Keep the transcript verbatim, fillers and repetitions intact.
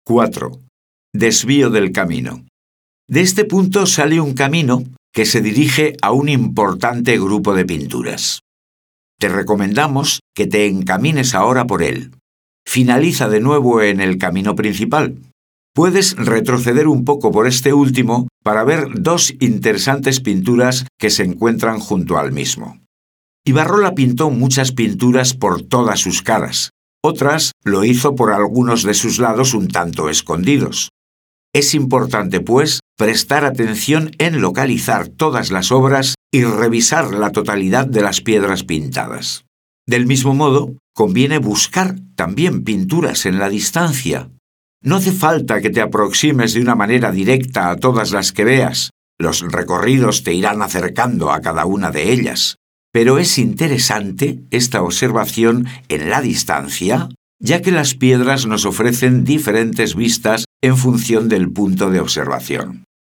cuatro. Desvío del camino. De este punto sale un camino que se dirige a un importante grupo de pinturas. Te recomendamos que te encamines ahora por él. Finaliza de nuevo en el camino principal. Puedes retroceder un poco por este último para ver dos interesantes pinturas que se encuentran junto al mismo. Ibarrola pintó muchas pinturas por todas sus caras. Otras lo hizo por algunos de sus lados un tanto escondidos. Es importante, pues, prestar atención en localizar todas las obras y revisar la totalidad de las piedras pintadas. Del mismo modo, conviene buscar también pinturas en la distancia. No hace falta que te aproximes de una manera directa a todas las que veas. Los recorridos te irán acercando a cada una de ellas. Pero es interesante esta observación en la distancia, ya que las piedras nos ofrecen diferentes vistas en función del punto de observación.